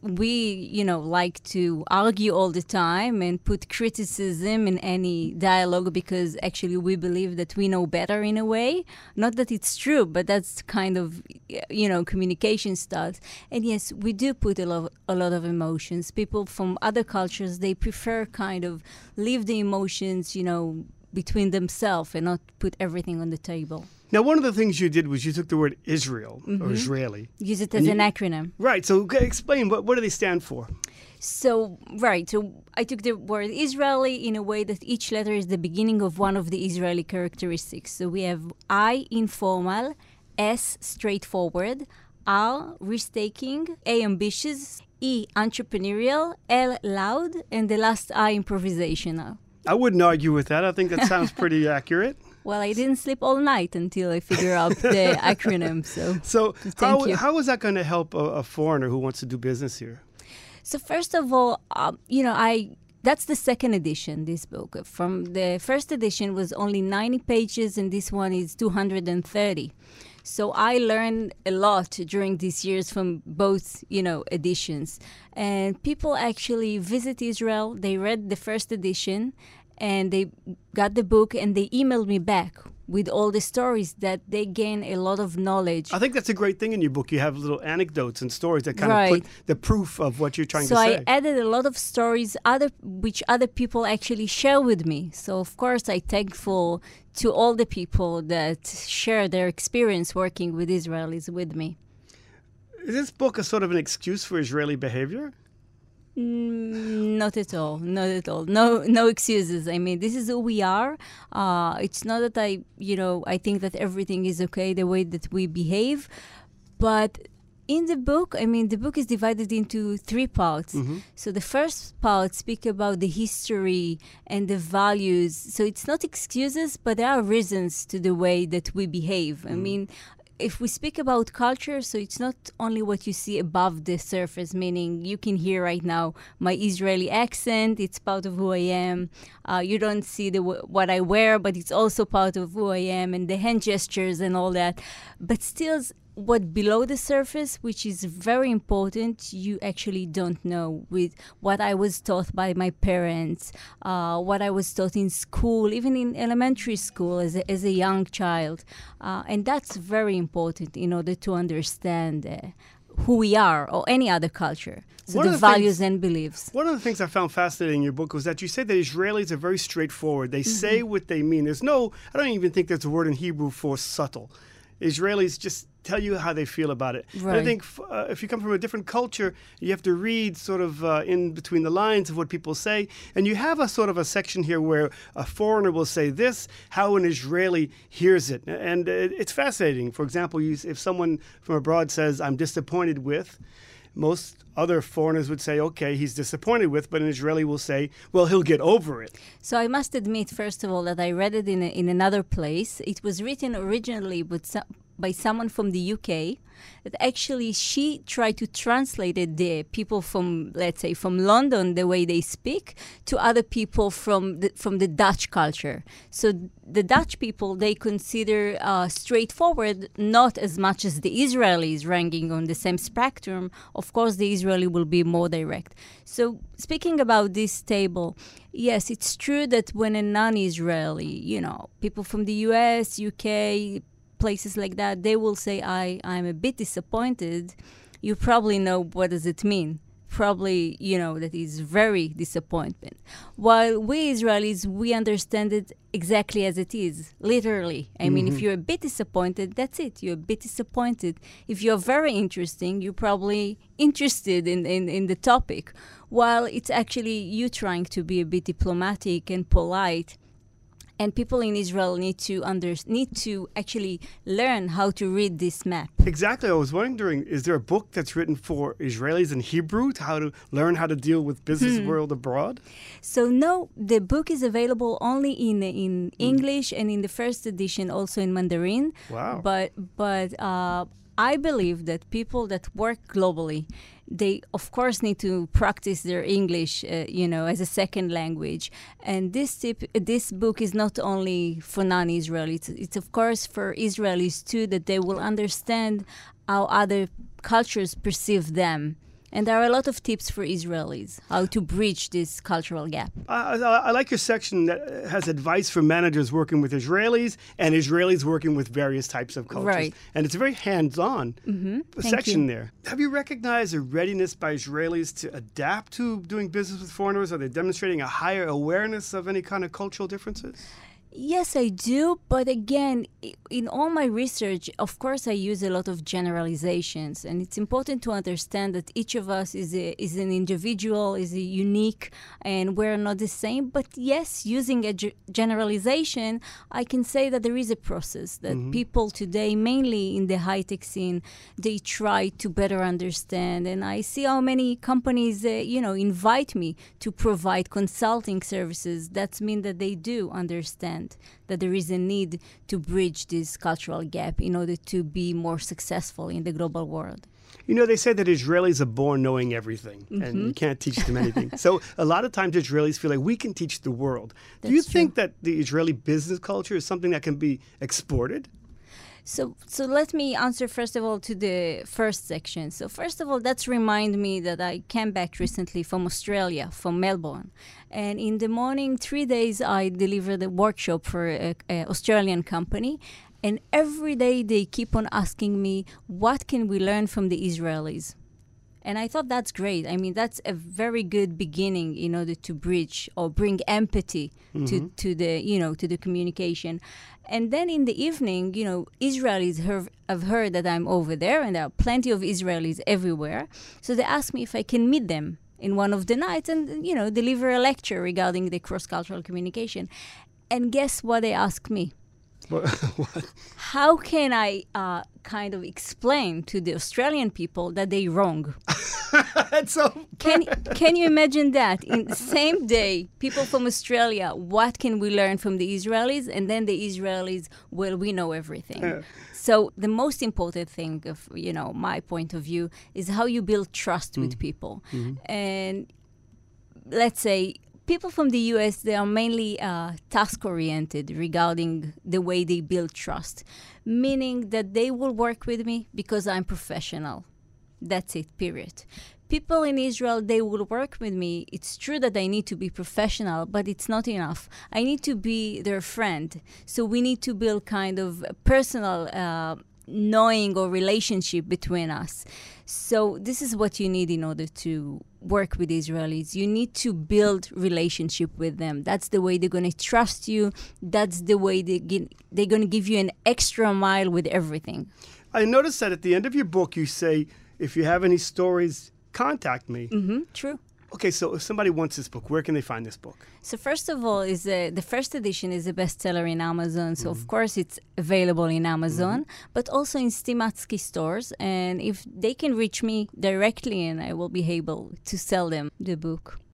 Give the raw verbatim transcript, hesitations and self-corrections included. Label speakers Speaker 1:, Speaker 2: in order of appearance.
Speaker 1: we, you know, like to argue all the time and put criticism in any dialogue because actually we believe that we know better in a way. Not that it's true, but that's kind of, you know, communication styles. And yes, we do put a lot, a lot of emotions. People from other cultures, they prefer kind of leave the emotions, you know, between themselves and not put everything on the table.
Speaker 2: Now, one of the things you did was you took the word Israel,
Speaker 1: Mm-hmm.
Speaker 2: or Israeli.
Speaker 1: Use it as
Speaker 2: And
Speaker 1: an
Speaker 2: you-
Speaker 1: acronym.
Speaker 2: Right. So g- explain, what, what do they stand for?
Speaker 1: So, right. So I took the word Israeli in a way that each letter is the beginning of one of the Israeli characteristics. So we have I, informal, S, straightforward, R, risk-taking, A, ambitious, E, entrepreneurial, L, loud, and the last I, improvisational.
Speaker 2: I wouldn't argue with that. I think that sounds pretty accurate.
Speaker 1: Well, I didn't sleep all night until I figured out the acronym. So,
Speaker 2: So
Speaker 1: Thank
Speaker 2: how,
Speaker 1: you.
Speaker 2: how is that going to help a, a foreigner who wants to do business here?
Speaker 1: so first of all, um, you know, I that's the second edition. This book from the first edition was only ninety pages, and this one is two hundred thirty. So I learned a lot during these years from both, you know, editions. And people actually visit Israel. They read the first edition, and they got the book, and they emailed me back with all the stories that they gain a lot of knowledge.
Speaker 2: I think that's a great thing in your book. You have little anecdotes and stories that kind
Speaker 1: Right.
Speaker 2: of put the proof of what you're trying
Speaker 1: so
Speaker 2: to
Speaker 1: I
Speaker 2: say.
Speaker 1: added a lot of stories other which other people actually share with me. So of course I'm thankful to all the people that share their experience working with Israelis with me.
Speaker 2: Is this book a sort of an excuse for Israeli behavior?
Speaker 1: Mm, not at all. Not at all. No, no excuses. I mean, this is who we are. Uh, it's not that I, you know, I think that everything is okay the way that we behave, but in the book, I mean, the book is divided into three parts.
Speaker 2: Mm-hmm.
Speaker 1: So the first part speak about the history and the values. So it's not excuses, but there are reasons to the way that we behave. I mean, if we speak about culture, so it's not only what you see above the surface, meaning you can hear right now my Israeli accent, it's part of who I am. Uh, you don't see the w- what I wear, but it's also part of who I am, and the hand gestures and all that. But still, what below the surface, which is very important, you actually don't know, with what I was taught by my parents, uh, what I was taught in school, even in elementary school as a, as a young child. Uh, and that's very important in order to understand uh, who we are or any other culture. So
Speaker 2: One
Speaker 1: the
Speaker 2: of the
Speaker 1: values
Speaker 2: things-
Speaker 1: and beliefs.
Speaker 2: One of the things I found fascinating in your book was that you said that Israelis are very straightforward. They say what they mean. There's no, I don't even think there's a word in Hebrew for subtle. Israelis just tell you how they feel about it. And I
Speaker 1: Right.
Speaker 2: think f- uh, if you come from a different culture, you have to read sort of uh, in between the lines of what people say. And you have a sort of a section here where a foreigner will say this, how an Israeli hears it. And uh, it's fascinating. For example, you, if someone from abroad says, I'm disappointed with, most other foreigners would say, okay, he's disappointed with, but an Israeli will say, well, he'll get over it.
Speaker 1: So I must admit, first of all, that I read it in a, in another place. It was written originally with some, by someone from the U K. That actually she tried to translate it, the people from, let's say, from London, the way they speak, to other people from the, from the Dutch culture. So the Dutch people, they consider uh, straightforward, not as much as the Israelis ranking on the same spectrum. Of course, the Israeli will be more direct. So speaking about this table, yes, it's true that when a non-Israeli, you know, people from the U S, U K, places like that, they will say, I, I'm a bit disappointed. You probably know what does it mean. Probably, you know, that is very disappointment. While we Israelis, we understand it exactly as it is, literally. I mean, if you're a bit disappointed, that's it. You're a bit disappointed. If you're very interesting, you're probably interested in, in, in the topic. While it's actually you trying to be a bit diplomatic and polite. And people in Israel need to under, need to actually learn how to read this map.
Speaker 2: Exactly. I was wondering, is there a book that's written for Israelis in Hebrew, to how to learn how to deal with business world abroad?
Speaker 1: So no, the book is available only in in English and in the first edition also in Mandarin.
Speaker 2: Wow.
Speaker 1: But but uh, I believe that people that work globally, they of course need to practice their English, uh, you know, as a second language. And this tip, this book is not only for non-Israelis. It's, it's of course for Israelis too, that they will understand how other cultures perceive them. And there are a lot of tips for Israelis, how to bridge this cultural gap.
Speaker 2: I, I, I like your section that has advice for managers working with Israelis and Israelis working with various types of cultures.
Speaker 1: Right.
Speaker 2: And it's a very hands-on
Speaker 1: Mm-hmm.
Speaker 2: section
Speaker 1: you.
Speaker 2: there. Have you recognized a readiness by Israelis to adapt to doing business with foreigners? Are they demonstrating a higher awareness of any kind of cultural differences?
Speaker 1: Yes, I do. But again, i- in all my research, of course, I use a lot of generalizations. And it's important to understand that each of us is, a, is an individual, is a unique, and we're not the same. But yes, using a ge- generalization, I can say that there is a process that people today, mainly in the high-tech scene, they try to better understand. And I see how many companies, uh, you know, invite me to provide consulting services. That means that they do understand that there is a need to bridge this cultural gap in order to be more successful in the global world.
Speaker 2: You know, they say that Israelis are born knowing everything, and you can't teach them anything. So a lot of times Israelis feel like we can teach the world. Do you
Speaker 1: That's
Speaker 2: think that the Israeli business culture is something that can be exported?
Speaker 1: So, so let me answer first of all to the first section. So first of all, that's remind me that I came back recently from Australia, from Melbourne. And in the morning, three days, I delivered a workshop for an Australian company. And every day they keep on asking me, what can we learn from the Israelis? And I thought that's great. I mean, that's a very good beginning in order to bridge or bring empathy to, to the, you know, to the communication. And then in the evening, you know, Israelis have, have heard that I'm over there, and there are plenty of Israelis everywhere. So they asked me if I can meet them in one of the nights and, you know, deliver a lecture regarding the cross-cultural communication. And guess what they asked me?
Speaker 2: What?
Speaker 1: How can I uh, kind of explain to the Australian people that they're wrong?
Speaker 2: That's so
Speaker 1: Can can you imagine that? In the same day, people from Australia, what can we learn from the Israelis? And then the Israelis, well, we know everything.
Speaker 2: Yeah.
Speaker 1: So the most important thing of, you know, my point of view is how you build trust with people. And let's say people from the U S, they are mainly uh, task-oriented regarding the way they build trust, meaning that they will work with me because I'm professional. That's it, period. People in Israel, they will work with me. It's true that I need to be professional, but it's not enough. I need to be their friend. So we need to build kind of a personal uh, knowing or relationship between us. So this is what you need in order to work with Israelis. You need to build relationship with them. That's the way they're going to trust you. That's the way they get, they're going to give you an extra mile with everything.
Speaker 2: I noticed that at the end of your book, you say, if you have any stories, contact me.
Speaker 1: Mm-hmm, true.
Speaker 2: Okay, so if somebody wants this book, where can they find this book?
Speaker 1: So first of all, is uh, the first edition is a bestseller in Amazon. So of course it's available in Amazon, but also in Stimatsky stores. And if they can reach me directly, and I will be able to sell them the book.